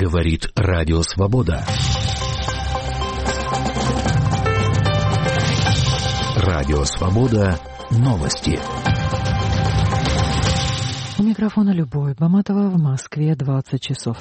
Говорит Радио Свобода. Радио Свобода. Новости. У микрофона Любовь Баматова, в Москве 20 часов.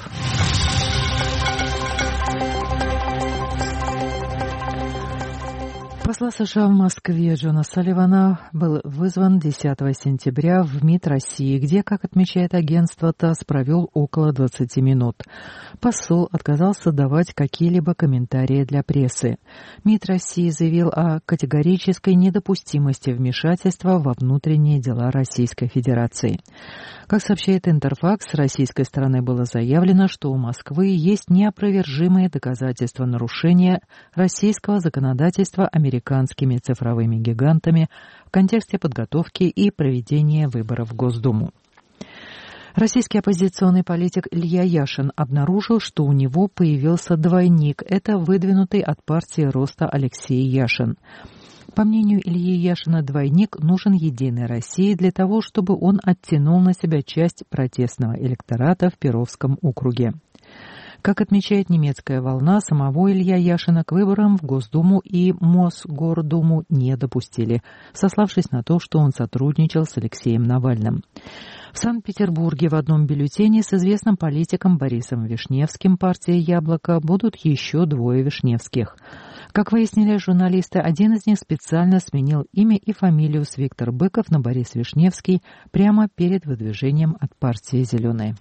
Посла США в Москве Джона Салливана был вызван 10 сентября в МИД России, где, как отмечает агентство ТАСС, провел около 20 минут. Посол отказался давать какие-либо комментарии для прессы. МИД России заявил о категорической недопустимости вмешательства во внутренние дела Российской Федерации. Как сообщает Интерфакс, с российской стороны было заявлено, что у Москвы есть неопровержимые доказательства нарушения российского законодательства американскими цифровыми гигантами в контексте подготовки и проведения выборов в Госдуму. Российский оппозиционный политик Илья Яшин обнаружил, что у него появился двойник. Это выдвинутый от партии Роста Алексей Яшин. По мнению Ильи Яшина, двойник нужен «Единой России» для того, чтобы он оттянул на себя часть протестного электората в Перовском округе. Как отмечает немецкая волна, самого Илья Яшина к выборам в Госдуму и Мосгордуму не допустили, сославшись на то, что он сотрудничал с Алексеем Навальным. В Санкт-Петербурге в одном бюллетене с известным политиком Борисом Вишневским партии «Яблоко» будут еще двое Вишневских. Как выяснили журналисты, один из них специально сменил имя и фамилию с Виктор Быков на Борис Вишневский прямо перед выдвижением от партии «Зеленые».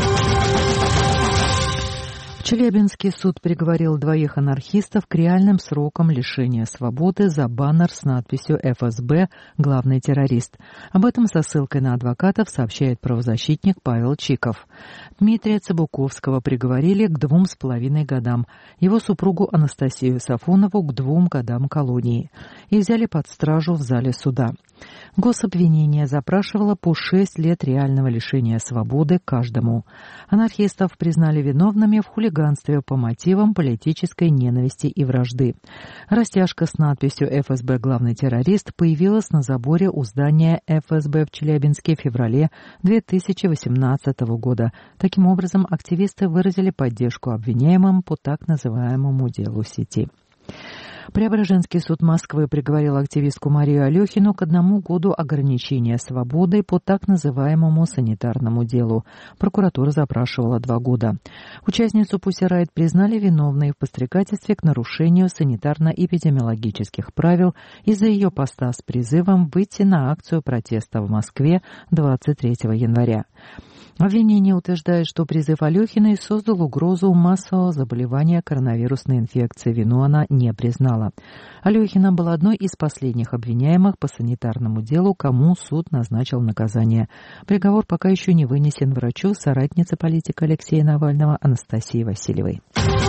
Челябинский суд приговорил двоих анархистов к реальным срокам лишения свободы за баннер с надписью «ФСБ. Главный террорист». Об этом со ссылкой на адвокатов сообщает правозащитник Павел Чиков. Дмитрия Цыбуковского приговорили к 2,5 годам, его супругу Анастасию Сафонову к 2 годам колонии. И взяли под стражу в зале суда. Гособвинение запрашивало по 6 лет реального лишения свободы каждому. Анархистов признали виновными в хулиганстве по мотивам политической ненависти и вражды. Растяжка с надписью «ФСБ. Главный террорист» появилась на заборе у здания ФСБ в Челябинске в феврале 2018 года. Таким образом, активисты выразили поддержку обвиняемым по так называемому делу сети. Преображенский суд Москвы приговорил активистку Марию Алехину к 1 году ограничения свободы по так называемому санитарному делу. Прокуратура запрашивала 2 года. Участницу Pussy Riot признали виновной в подстрекательстве к нарушению санитарно-эпидемиологических правил из-за ее поста с призывом выйти на акцию протеста в Москве 23 января. Обвинение утверждает, что призыв Алехиной создал угрозу массового заболевания коронавирусной инфекцией. Вину она не признала. Алехина была одной из последних обвиняемых по санитарному делу, кому суд назначил наказание. Приговор пока еще не вынесен врачу, соратнице политика Алексея Навального Анастасии Васильевой.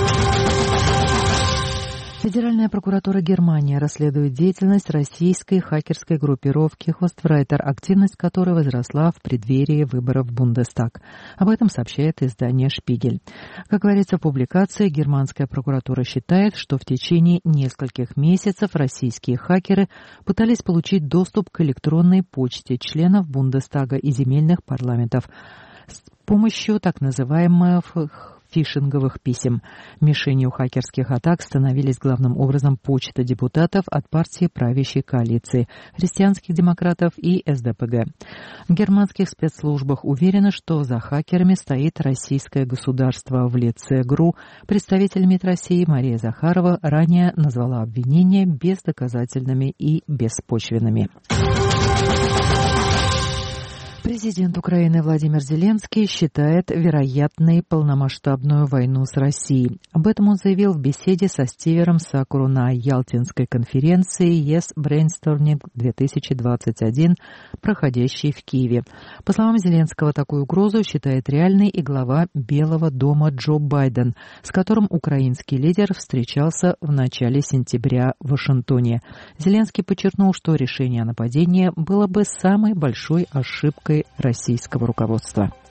Федеральная прокуратура Германии расследует деятельность российской хакерской группировки Hostwriter, активность которой возросла в преддверии выборов в Бундестаг. Об этом сообщает издание «Шпигель». Как говорится в публикации, германская прокуратура считает, что в течение нескольких месяцев российские хакеры пытались получить доступ к электронной почте членов Бундестага и земельных парламентов с помощью так называемых фишинговых писем. Мишенью хакерских атак становились главным образом почта депутатов от партии правящей коалиции, христианских демократов и СДПГ. В германских спецслужбах уверены, что за хакерами стоит российское государство в лице ГРУ. Представитель МИД России Мария Захарова ранее назвала обвинения бездоказательными и беспочвенными. Президент Украины Владимир Зеленский считает вероятной полномасштабную войну с Россией. Об этом он заявил в беседе со Стивером Сакуру на Ялтинской конференции Yes Brainstorming 2021, проходящей в Киеве. По словам Зеленского, такую угрозу считает реальной и глава Белого дома Джо Байден, с которым украинский лидер встречался в начале сентября в Вашингтоне. Зеленский подчеркнул, что решение о нападении было бы самой большой ошибкой российского руководства.